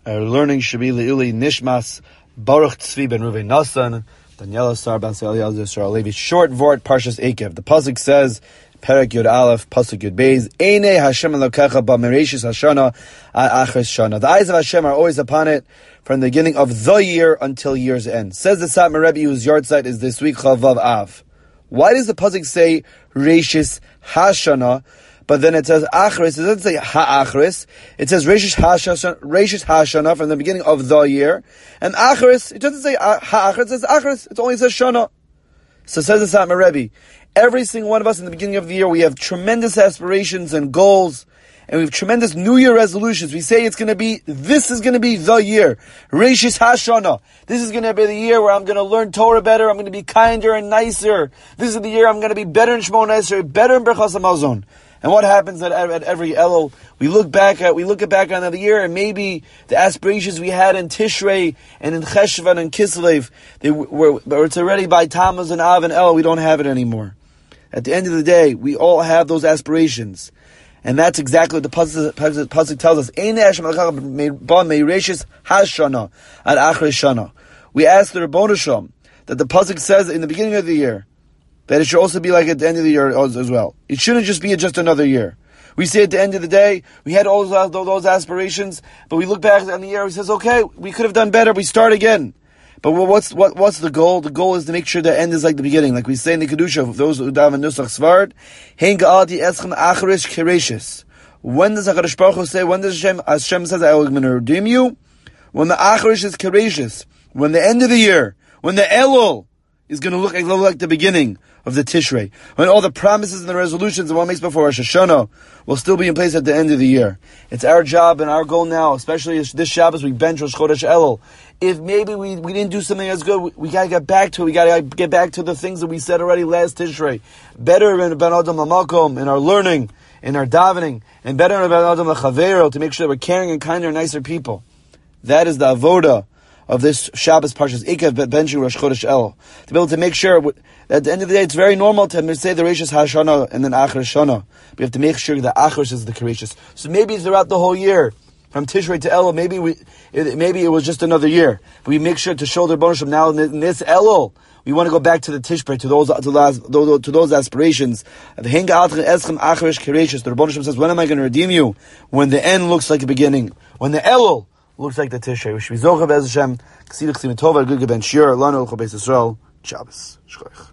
Our learning should be Le'uli Nishmas Baruch Tzvi ben Ruven Nasan Daniela Sar ben Eliel Yisrael Levi. Short Vort Parshas Ekev. The pasuk says, Perek Yud Aleph, pasuk Yud Beis, Einei Hashem Elokecha b'Mereshis Hashana ad Achris Shana. The eyes of Hashem are always upon it from the beginning of the year until year's end. Says the Satmar Rebbe, whose yahrzeit is this week, Chavav Av. Why does the pasuk say Reshis Hashana? But then it says Achris. It doesn't say Ha'achris. It says Reshis Hashana from the beginning of the year. And Achris, it doesn't say Ha'achris, it says Achris. It only says Shana. So says the Satmar Rebbe, every single one of us in the beginning of the year, we have tremendous aspirations and goals, and we have tremendous New Year resolutions. We say this is going to be the year. Reshis Hashana. This is going to be the year where I'm going to learn Torah better, I'm going to be kinder and nicer. This is the year I'm going to be better in Shemona Esrei, better in Berachas Hamazon. And what happens at every Elul? We look back on the year, and maybe the aspirations we had in Tishrei and in Cheshvan and Kislev, it's already by Tammuz and Av and El, we don't have it anymore. At the end of the day, we all have those aspirations. And that's exactly what the pasuk tells us. We ask the Rebbeinu Shalom that the pasuk says in the beginning of the year, that it should also be like at the end of the year as well. It shouldn't just be just another year. We say at the end of the day, we had all those aspirations, but we look back on the year, we says, okay, we could have done better, we start again. But what's the goal? The goal is to make sure the end is like the beginning. Like we say in the Kedusha, of those who daven Nusach Svard, Hein ga'alti eschem acharish kereshes. When does HaKadosh Baruch Hu say, when does Hashem says, I will redeem you? When the acharish is kereshes. When the end of the year, when the Elul is going to look like the beginning of the Tishrei. When all the promises and the resolutions and what makes before Rosh Hashanah will still be in place at the end of the year. It's our job and our goal now, especially this Shabbos, we bench Rosh Chodesh Elul. If maybe we didn't do something as good, we got to get back to it. We got to get back to the things that we said already last Tishrei. Better in Ben Adam LaMakom, in our learning, in our davening, and better in Ben Adam LaChavero, to make sure that we're caring and kinder and nicer people. That is the avoda of this Shabbos Parshas Ekev benching Rosh Chodesh Elul. To be able to make sure that at the end of the day, it's very normal to say the Reshis Hashana and then Achar Shana. We have to make sure that Achar is the Kereshis. So maybe throughout the whole year, from Tishrei to Elul, maybe it was just another year. But we make sure to show the Rebbeinu Shalom now in this Elul, we want to go back to the Tishrei, to those aspirations. The Rebbeinu Shalom says, when am I going to redeem you? When the end looks like the beginning. When the Elul looks like the Tishrei. We should be Zochav Bez Hashem, K'sidach Simitova, Good Ben Shir, Lano, Chobes Yisrael, Shabbos. Shkoich.